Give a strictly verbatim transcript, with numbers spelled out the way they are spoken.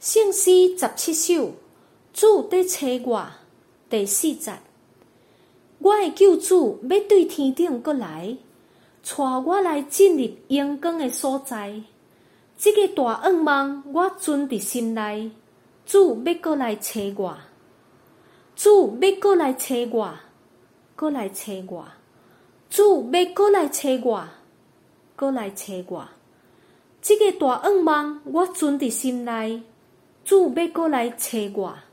圣诗十七首，主在找我。第四节，我的救主要对天顶过来，带我来进入阳光的所在。这个大愿望我存伫心内，主要过来找我，主要过来找我，过来找我，主要过来找我，过来找我。这个大愿望我存伫心内，主要过来找我。